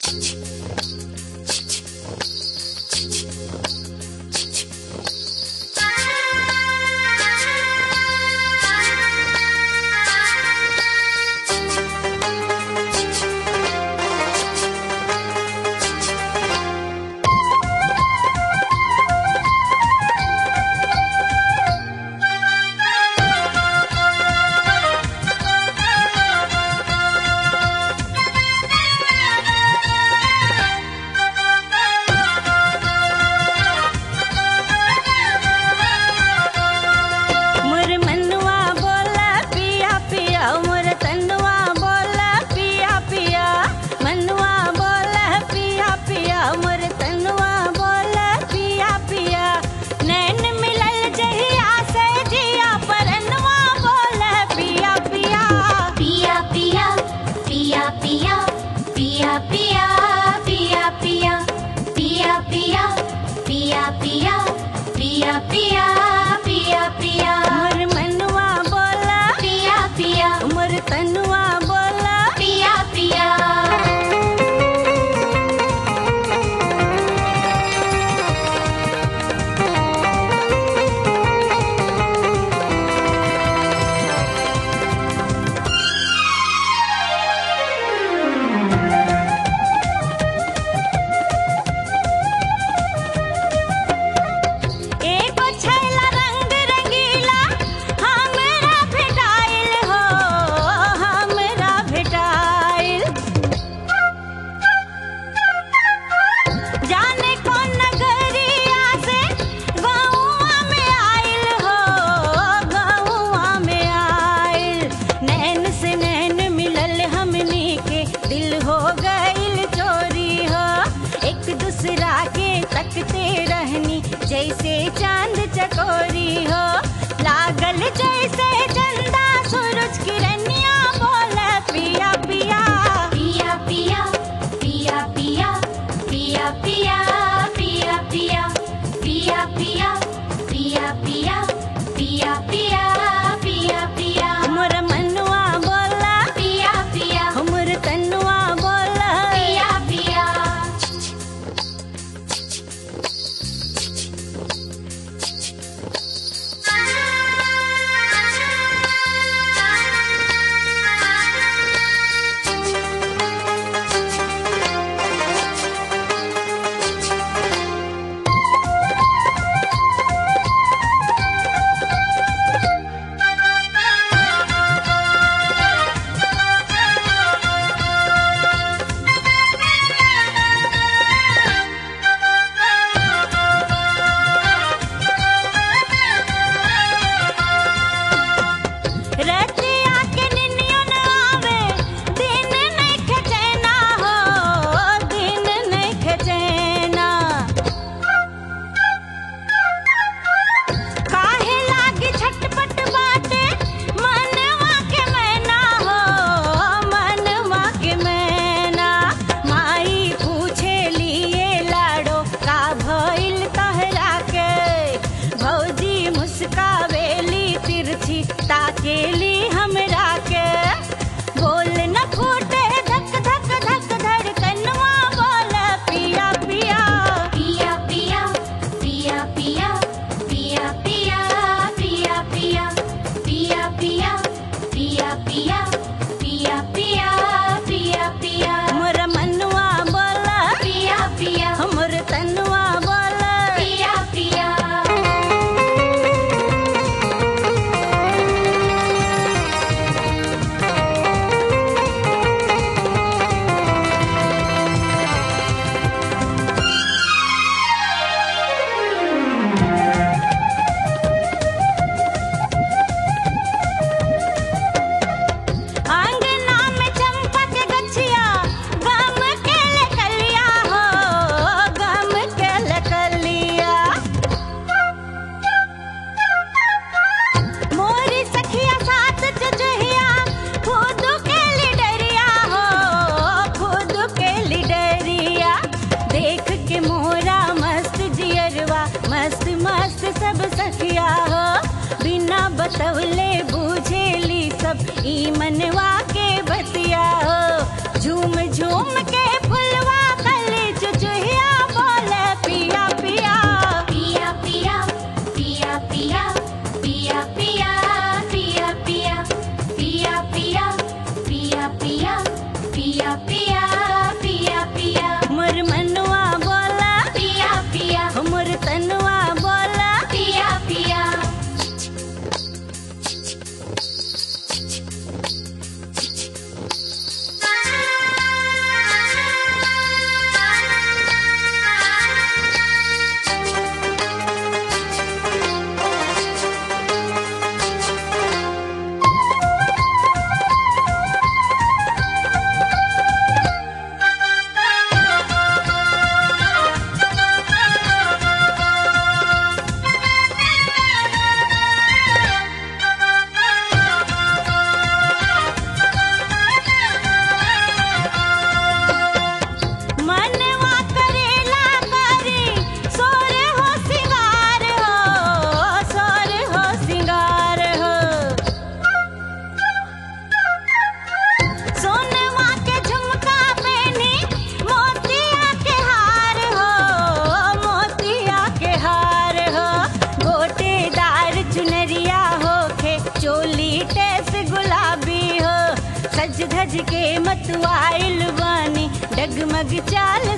जैसे चांद चकोरी हो, लागल जैसे चंदा सूरज किरनिया, बोले पिया पिया पिया पिया पिया पिया पिया पिया पिया पिया पिया पिया पिया पिया पिया पिया पिया पिया। मोर मनुआ बोला पिया पिया, मोर तनुआ बोला पिया पिया। ताकेली हमरा के बोल न फूटे, धक धक धक धड़कनवा बोले पिया पिया पिया पिया पिया पिया पिया पिया पिया पिया पिया पिया पिया पिया पिया पिया पिया पिया। मोर मनुआ बोला पिया पिया, मोर तनुआ बोला पिया पिया। मस्त मस्त सब सखिया हो, बिना बतवले बूझेली सब ई मनवा के बतिया हो। झूम झूम के फुलवा लेत आइल बानी डगमग चाल